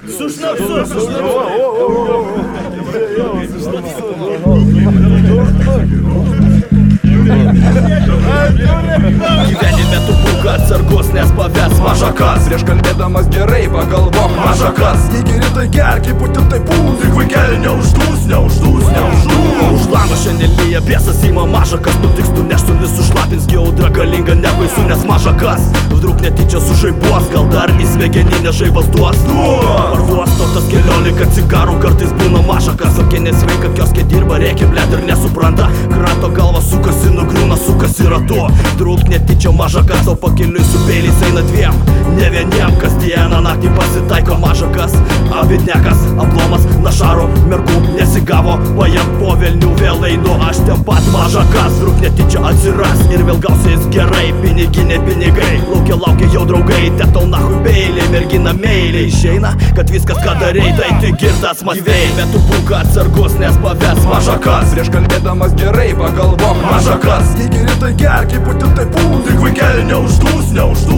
Su šnapsu. Gyvenime tu būk atsargus, nes paves mažakas. Prieš kalbėdamas gerai pagalvok mažakas. Jei geri tai gerk, jei puti tai pūs. Tik vaikeli neuždūs. Už lango šiandien lyja, bėsas ima mažakas. Nutikstų neštų visų šlapins, jaudra galinga, nebaisu, nes mažakas. Vdruk netyčia sužaibuos, gal dar į smegeninę žaibas duos. Parvuosto tas 14 cigarų, kartais būna mažakas. Tokie nesveika, kioskė dirba, reikia blėt ir nesupranta. Krato galva sukasi, nugriūna, sukasi ratu. Drūk netyčia mažakas, o pakeliui su peiliais eina dviem. Ne vieniem, kasdieną naktį pasitaiko mažakas. Abidnekas, aplomas, našaro, mergų nesigavo. Paėm po velnių vėl einu, aš ten pat mažakas. Drūk netyčia atsiras ir vėl gausiais gerai. Piniginė pinigai, laukia jau draugai. Tetau nahui peiliai, mergina meiliai. Išeina, kad viskas ką darei, tai tik girtas mąstei. Bet tu būk atsargus, nes paves mažakas. Prieš kalbėdamas gerai pagalvok mažakas. Jei geri tai gerk, jei puti tai pūs. Tik vaikeli neuždūs.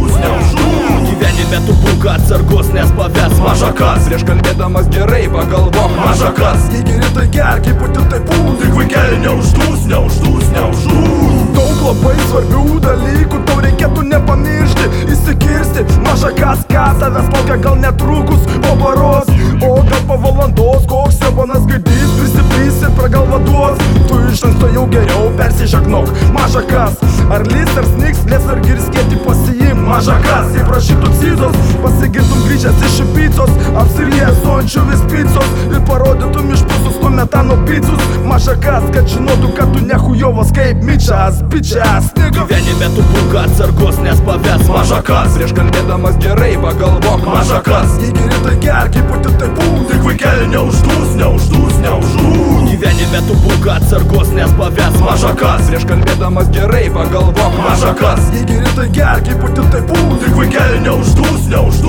Gyvenime tu būk atsargus, nes paves mažakas. Prieš kalbėdamas gerai pagalvok mažakas. Jei geri tai gerk, jei puti tai pūs. Tik vaikeli neuždūs. Daug labai svarbių dalykų tau reikėtų nepamiršti. Įsikirsti, mažakas, ką tavęs laukia gal netrukus po baros. O gal po valandos, koks sebonas gaidys, prisipys ir pragalva duos. Tu iš anksto jau geriau persižegnok, mažakas. Ar lys ar sniks, lės ar girskėti pasiim, mažakas. Jei prašytų cizos, pasigirtum grįžęs iš picos. Apsiries ančiuvis picos ir parodytum išpusus nuo metano picus. Mažakas, kad žinotų, kad tu nehujovas kaip mičas, bičias, nigga. Gyvenime tu būk atsargus, nes paves mažakas. Prieš kalbėdamas gerai pagalvok mažakas. Jei geri tai gerk, jei puti tai pūs. Tik vaikeli neuždūs. Gyvenime tu būk atsargus, nes paves mažakas. Prieš kalbėdamas gerai pagalvok mažakas. Jei geri tai gerk, jei puti tai pūs. Tik vaikeli neuždūs.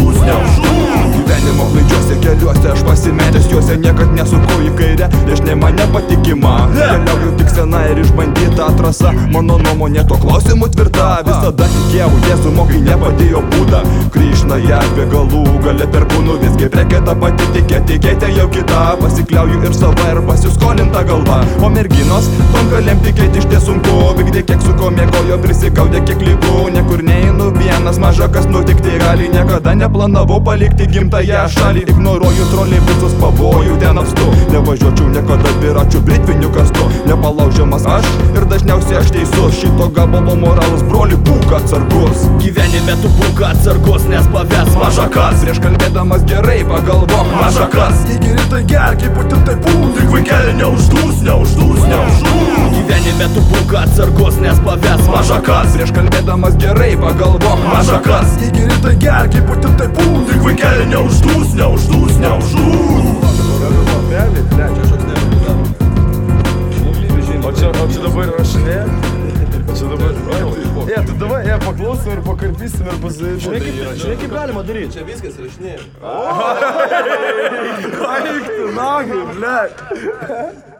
Gyvenimo klaidžiuose keliuose aš pasimetęs juose, niekad nesuku į kairę, dažnai man nepatikima. Keliauju tik sena ir išbandyta trasa, mano nuomonė to klausimu tvirta. Visada tikėjau Jėzų, kai nepadėjo būdą. Kryšna ją apie galų galę per kūnų, visgi prekė ta pati tikėtė jau kita. Pasikliauju ir sava ir pasiskolinta galva. O merginos, tom galėm tikėti iš ties sunku. Vykdė kiek suko mėgojo, prisikaudė kiek lygų. Niekur neinu vienas, mažakas nutikti gali. Niekada neplanavau palikti gimtąją šalį. Ignoruoju troleibusus, pavojų ten apstu. Nevažiuočiau niekada dviračių britviniu kastu. Nepalaužiamas aš ir dažniausiai aš teisus. Šito gabalo moralas, broli, būk atsargus. Gyvenime tu būk atsargus, nes paves mažakas. Prieš kalbėdamas gerai pagalvok mažakas. Jei geri tai gerk, jei puti tai pūs. Tik vaikeli neuždūs. Gyvenime tu būk atsargus, nes paves mažakas. Prieš kalbėdamas gerai pagalvok mažakas. Jei geri tai gerk, jei puti tai pūs. Tik vaikeli neuždūs. O čia dabar rašinėja? Čia dabar... Tai davai, paklausom ir pakarpysim ir pasižiūrėsim. Žinai kaip galima daryti? Čia viskas rašinėja. Eik tu, nagai, blek.